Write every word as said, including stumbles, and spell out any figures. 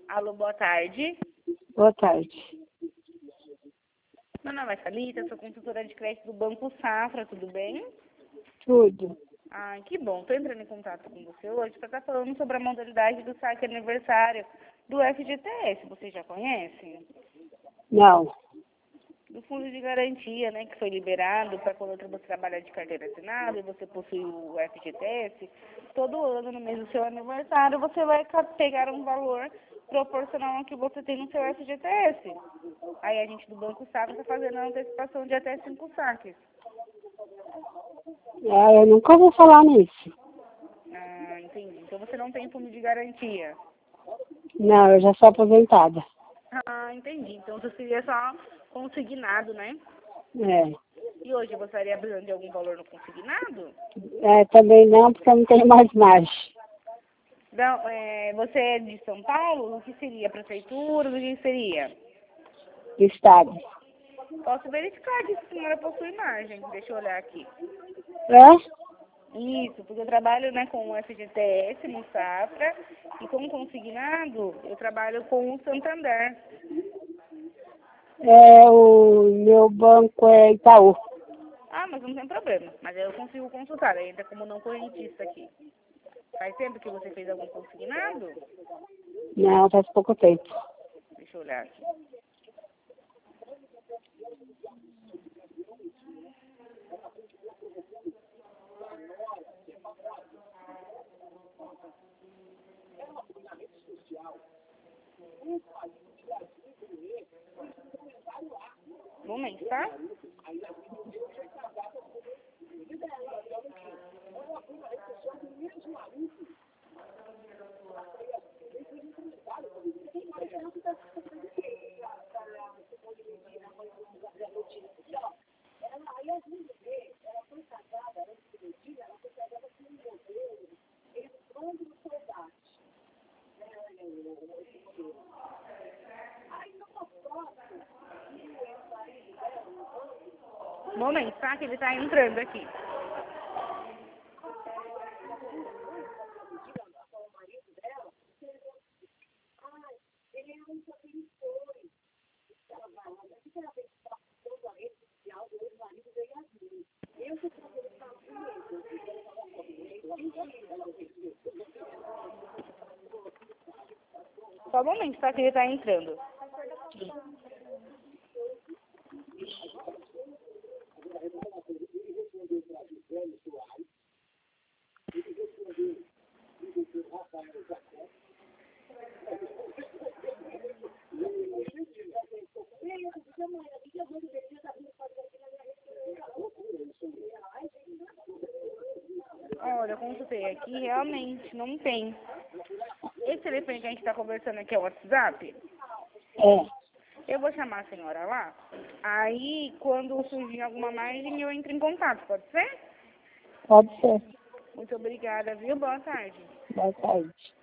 Alô, boa tarde. Boa tarde. Meu nome é Thalita, sou consultora de crédito do Banco Safra, tudo bem? Tudo. Ah, que bom. Estou entrando em contato com você hoje para estar falando sobre a modalidade do saque aniversário do F G T S. Você já conhece? Não. Do fundo de garantia, né, que foi liberado para quando você trabalhar de carteira assinada e você possui o F G T S, todo ano, no mês do seu aniversário, você vai pegar um valor proporcional ao que você tem no seu F G T S. Aí a gente do Banco Safra está fazendo a antecipação de até cinco saques. É, eu nunca vou falar nisso. Ah, entendi. Então você não tem fundo de garantia. Não, eu já sou aposentada. Ah, entendi. Então você seria só consignado, né? É. E hoje você estaria precisando de algum valor no consignado? É, também não, porque eu não tenho mais margem. Não, é, você é de São Paulo? O que seria? Prefeitura? O que seria? Estado. Posso verificar que a senhora possui margem. Deixa eu olhar aqui. É? Isso, porque eu trabalho, né, com o F G T S no Safra e como consignado eu trabalho com o Santander. É, o meu banco é Itaú. Ah, mas não tem problema. Mas aí eu consigo consultar, aí entra como não correntista aqui. Faz tempo que você fez algum consignado? Não, faz pouco tempo. Deixa eu olhar aqui. Um momento, tá? Um momento, tá? Que ele tá entrando aqui. Só um momento, tá? Que ele tá entrando. Olha, eu consultei aqui, realmente não tem. Esse telefone que a gente está conversando aqui é o WhatsApp? É. Eu vou chamar a senhora lá. Aí, quando surgir alguma margem, eu entro em contato, pode ser? Pode ser. Muito obrigada, viu? Boa tarde. Boa tarde.